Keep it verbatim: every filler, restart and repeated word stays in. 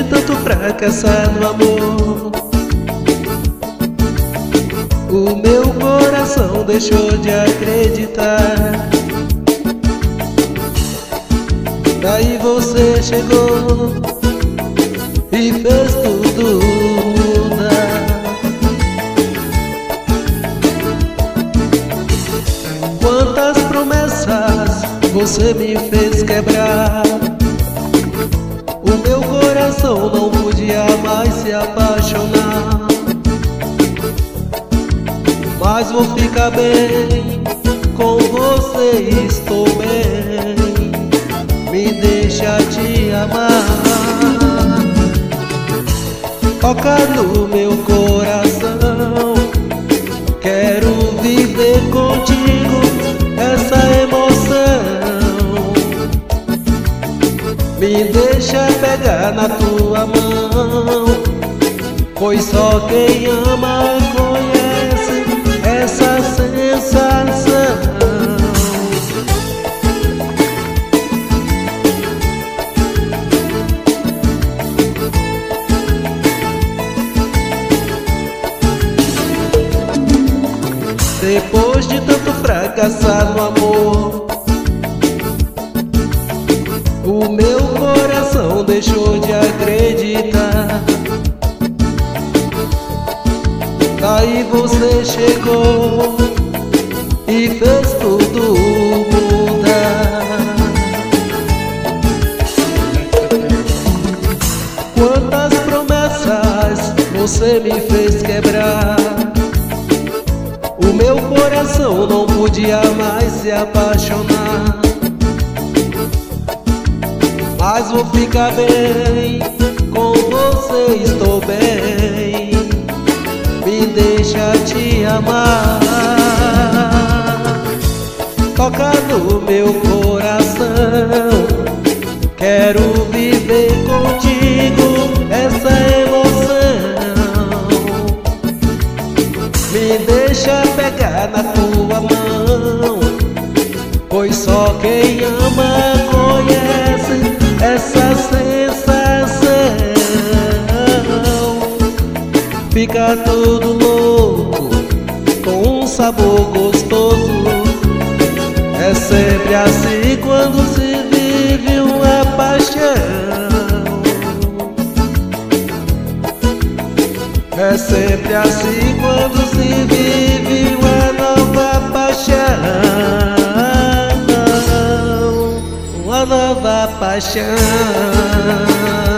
de tanto fracassar no amor, o meu coração deixou de acreditar. Daí você chegou e fez tudo mudar. Quantas promessas você me fez quebrar, o meu coração não podia mais se apaixonar. Mas vou ficar bem, com você estou bem, me deixa te amar. Toca no meu coração, quero viver contigo essa emoção. Me deixa pegar na tua mão, pois só quem ama conhece essa sensação. Depois de tanto fracassar no amor, o meu coração deixou de acreditar. Daí você chegou e fez tudo mudar. Quantas promessas você me fez quebrar, o meu coração não podia mais se apaixonar. Mas vou ficar bem, com você estou bem, me deixa te amar. Toca no meu coração, quero viver contigo essa emoção. Me deixa pegar na tua mão, pois só quem ama conhece essa sensação. Fica todo louco, com um sabor gostoso. É sempre assim quando se vive uma paixão. É sempre assim quando se vive uma nova paixão. Uma nova paixão.